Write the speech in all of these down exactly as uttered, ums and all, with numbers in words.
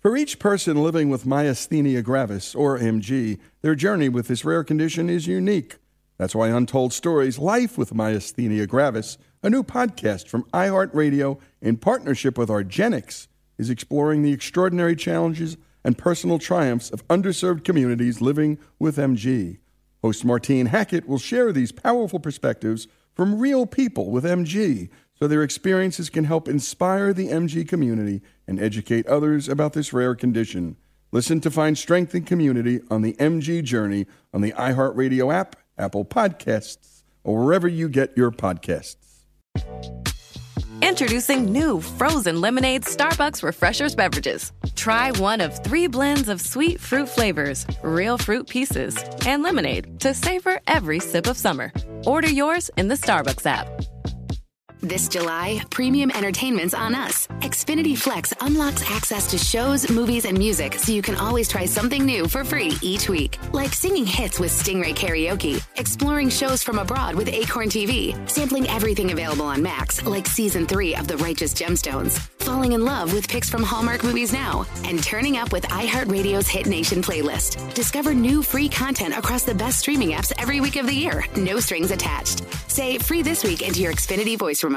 For each person living with myasthenia gravis, or M G, their journey with this rare condition is unique. That's why Untold Stories, Life with Myasthenia Gravis, a new podcast from iHeartRadio in partnership with argenx, is exploring the extraordinary challenges and personal triumphs of underserved communities living with M G. Host Martine Hackett will share these powerful perspectives from real people with M G, so their experiences can help inspire the M G community and educate others about this rare condition. Listen to find strength and community on the M G journey on the iHeartRadio app, Apple Podcasts, or wherever you get your podcasts. Introducing new frozen lemonade Starbucks Refreshers beverages. Try one of three blends of sweet fruit flavors, real fruit pieces, and lemonade to savor every sip of summer. Order yours in the Starbucks app. This July, premium entertainment's on us. Xfinity Flex unlocks access to shows, movies, and music so you can always try something new for free each week. Like singing hits with Stingray Karaoke, exploring shows from abroad with Acorn T V, sampling everything available on Max, like Season three of The Righteous Gemstones, falling in love with picks from Hallmark Movies Now, and turning up with iHeartRadio's Hit Nation playlist. Discover new free content across the best streaming apps every week of the year. No strings attached. Say free this week into your Xfinity voice remote.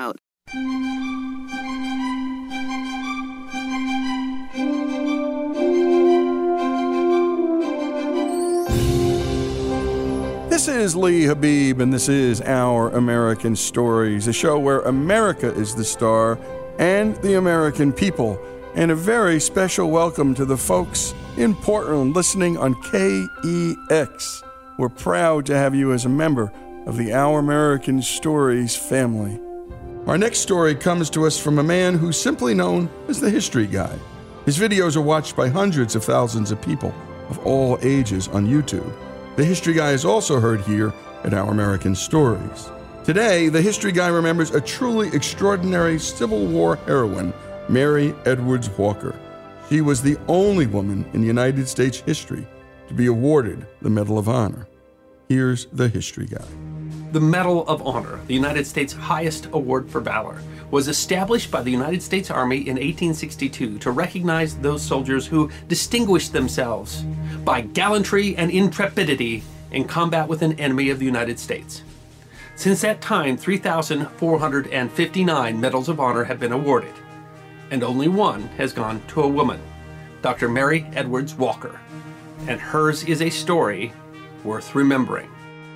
This is Lee Habib, and this is Our American Stories, a show where America is the star and the American people. And a very special welcome to the folks in Portland listening on K E X. We're proud to have you as a member of the Our American Stories family. Our next story comes to us from a man who's simply known as the History Guy. His videos are watched by hundreds of thousands of people of all ages on YouTube. The History Guy is also heard here at Our American Stories. Today, the History Guy remembers a truly extraordinary Civil War heroine, Mary Edwards Walker. She was the only woman in United States history to be awarded the Medal of Honor. Here's the History Guy. The Medal of Honor, the United States' highest award for valor, was established by the United States Army in eighteen sixty-two to recognize those soldiers who distinguished themselves by gallantry and intrepidity in combat with an enemy of the United States. Since that time, three thousand four hundred fifty-nine Medals of Honor have been awarded, and only one has gone to a woman, Doctor Mary Edwards Walker, and hers is a story worth remembering.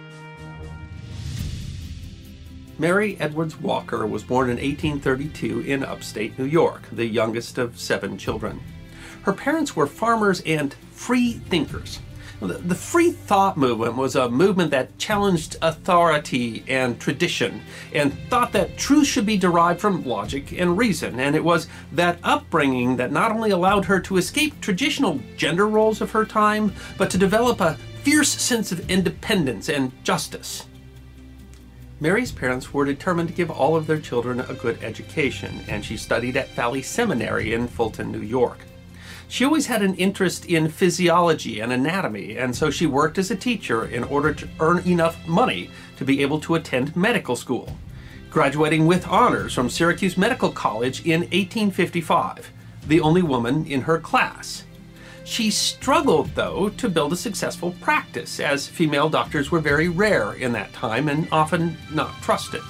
Mary Edwards Walker was born in eighteen thirty-two in upstate New York, the youngest of seven children. Her parents were farmers and free thinkers. The, the free thought movement was a movement that challenged authority and tradition and thought that truth should be derived from logic and reason. And it was that upbringing that not only allowed her to escape traditional gender roles of her time, but to develop a fierce sense of independence and justice. Mary's parents were determined to give all of their children a good education, and she studied at Valley Seminary in Fulton, New York. She always had an interest in physiology and anatomy, and so she worked as a teacher in order to earn enough money to be able to attend medical school, graduating with honors from Syracuse Medical College in eighteen fifty-five, the only woman in her class. She struggled, though, to build a successful practice, as female doctors were very rare in that time and often not trusted.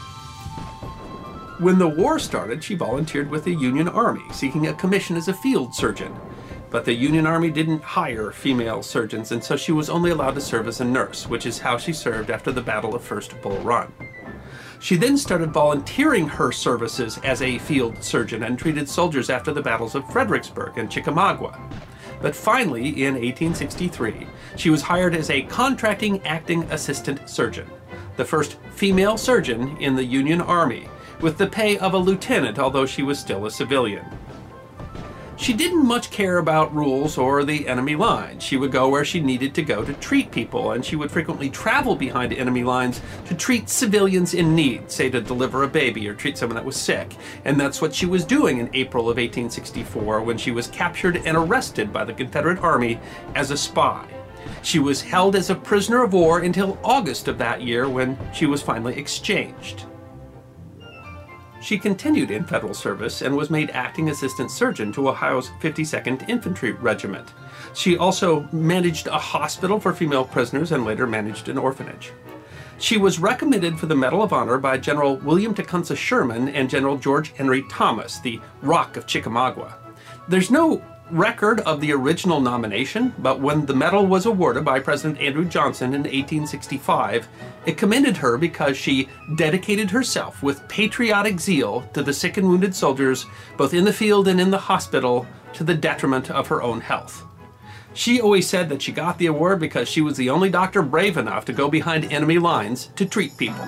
When the war started, she volunteered with the Union Army, seeking a commission as a field surgeon. But the Union Army didn't hire female surgeons, and so she was only allowed to serve as a nurse, which is how she served after the Battle of First Bull Run. She then started volunteering her services as a field surgeon and treated soldiers after the battles of Fredericksburg and Chickamauga. But finally, in eighteen sixty-three, she was hired as a contracting acting assistant surgeon, the first female surgeon in the Union Army, with the pay of a lieutenant, although she was still a civilian. She didn't much care about rules or the enemy lines. She would go where she needed to go to treat people, and she would frequently travel behind enemy lines to treat civilians in need, say to deliver a baby or treat someone that was sick. And that's what she was doing in April of eighteen sixty-four when she was captured and arrested by the Confederate Army as a spy. She was held as a prisoner of war until August of that year when she was finally exchanged. She continued in federal service and was made acting assistant surgeon to Ohio's fifty-second Infantry Regiment. She also managed a hospital for female prisoners and later managed an orphanage. She was recommended for the Medal of Honor by General William Tecumseh Sherman and General George Henry Thomas, the Rock of Chickamauga. There's no record of the original nomination, but when the medal was awarded by President Andrew Johnson in eighteen sixty-five, it commended her because she dedicated herself with patriotic zeal to the sick and wounded soldiers, both in the field and in the hospital, to the detriment of her own health. She always said that she got the award because she was the only doctor brave enough to go behind enemy lines to treat people.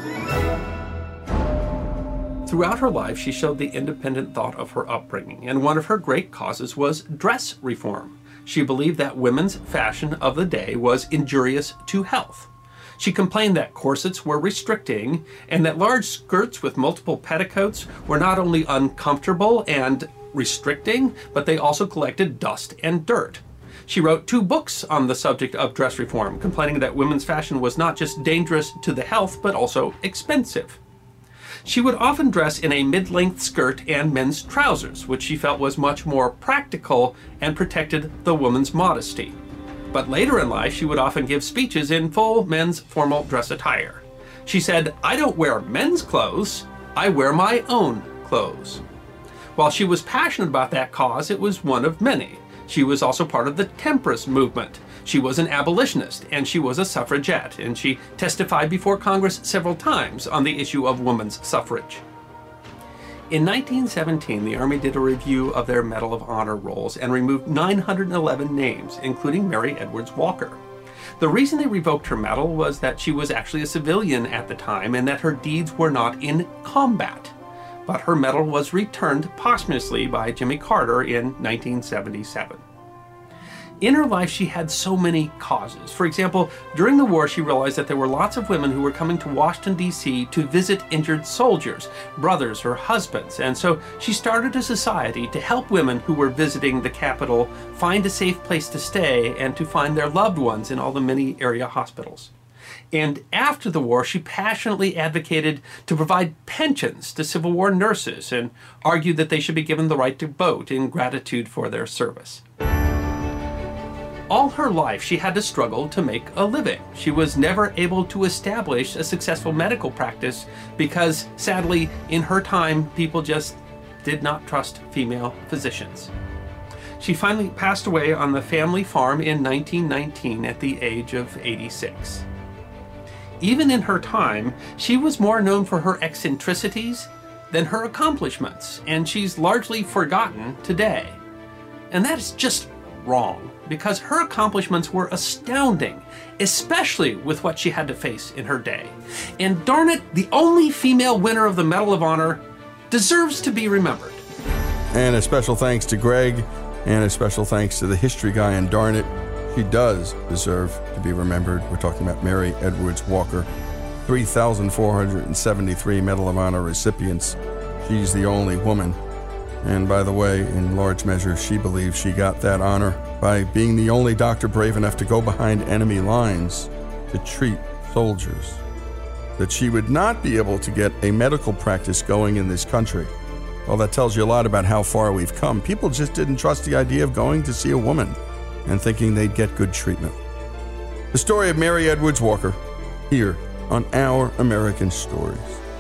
Throughout her life, she showed the independent thought of her upbringing, and one of her great causes was dress reform. She believed that women's fashion of the day was injurious to health. She complained that corsets were restricting, and that large skirts with multiple petticoats were not only uncomfortable and restricting, but they also collected dust and dirt. She wrote two books on the subject of dress reform, complaining that women's fashion was not just dangerous to the health, but also expensive. She would often dress in a mid-length skirt and men's trousers, which she felt was much more practical and protected the woman's modesty. But later in life, she would often give speeches in full men's formal dress attire. She said, "I don't wear men's clothes, I wear my own clothes." While she was passionate about that cause, it was one of many. She was also part of the temperance movement. She was an abolitionist, and she was a suffragette, and she testified before Congress several times on the issue of women's suffrage. In nineteen seventeen, the Army did a review of their Medal of Honor rolls and removed nine hundred eleven names, including Mary Edwards Walker. The reason they revoked her medal was that she was actually a civilian at the time and that her deeds were not in combat. But her medal was returned posthumously by Jimmy Carter in nineteen seventy-seven. In her life, she had so many causes. For example, during the war, she realized that there were lots of women who were coming to Washington, D C to visit injured soldiers, brothers or husbands, and so she started a society to help women who were visiting the Capitol find a safe place to stay and to find their loved ones in all the many area hospitals. And after the war, she passionately advocated to provide pensions to Civil War nurses and argued that they should be given the right to vote in gratitude for their service. All her life, she had to struggle to make a living. She was never able to establish a successful medical practice because, sadly, in her time, people just did not trust female physicians. She finally passed away on the family farm in nineteen nineteen at the age of eighty-six. Even in her time, she was more known for her eccentricities than her accomplishments, and she's largely forgotten today. And that is just wrong, because her accomplishments were astounding, especially with what she had to face in her day. And darn it, the only female winner of the Medal of Honor deserves to be remembered. And a special thanks to Greg, and a special thanks to the history guy, and darn it, she does deserve to be remembered. We're talking about Mary Edwards Walker, three thousand four hundred seventy-three Medal of Honor recipients. She's the only woman. And by the way, in large measure, she believes she got that honor by being the only doctor brave enough to go behind enemy lines to treat soldiers. That she would not be able to get a medical practice going in this country. Well, that tells you a lot about how far we've come. People just didn't trust the idea of going to see a woman and thinking they'd get good treatment. The story of Mary Edwards Walker, here on Our American Stories.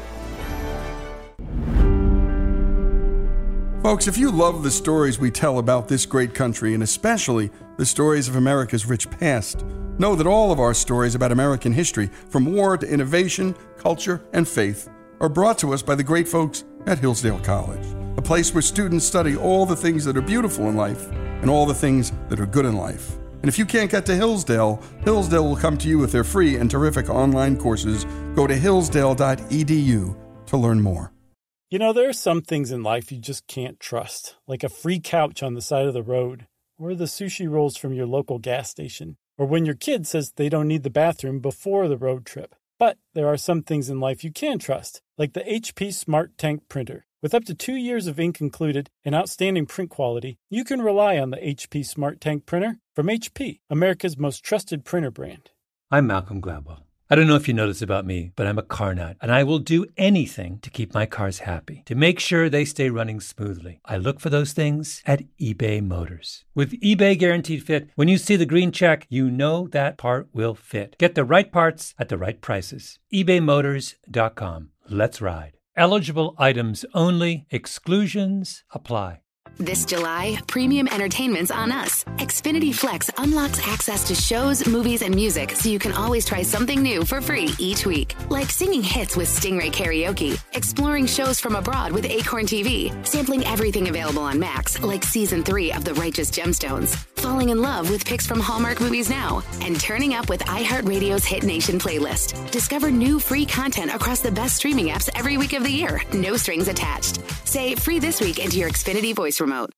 Folks, if you love the stories we tell about this great country, and especially the stories of America's rich past, know that all of our stories about American history, from war to innovation, culture, and faith, are brought to us by the great folks at Hillsdale College, a place where students study all the things that are beautiful in life and all the things that are good in life. And if you can't get to Hillsdale, Hillsdale will come to you with their free and terrific online courses. Go to hillsdale dot e d u to learn more. You know, there are some things in life you just can't trust, like a free couch on the side of the road, or the sushi rolls from your local gas station, or when your kid says they don't need the bathroom before the road trip. But there are some things in life you can trust, like the H P Smart Tank printer. With up to two years of ink included and outstanding print quality, you can rely on the H P Smart Tank printer from H P, America's most trusted printer brand. I'm Malcolm Gladwell. I don't know if you know this about me, but I'm a car nut, and I will do anything to keep my cars happy, to make sure they stay running smoothly. I look for those things at eBay Motors. With eBay Guaranteed Fit, when you see the green check, you know that part will fit. Get the right parts at the right prices. eBay Motors dot com. Let's ride. Eligible items only. Exclusions apply. This July, premium entertainment's on us. Xfinity Flex unlocks access to shows, movies, and music so you can always try something new for free each week. Like singing hits with Stingray Karaoke, exploring shows from abroad with Acorn T V, sampling everything available on Max, like Season three of The Righteous Gemstones, falling in love with picks from Hallmark Movies Now, and turning up with iHeartRadio's Hit Nation playlist. Discover new free content across the best streaming apps every week of the year. No strings attached. Say free this week into your Xfinity voice remote.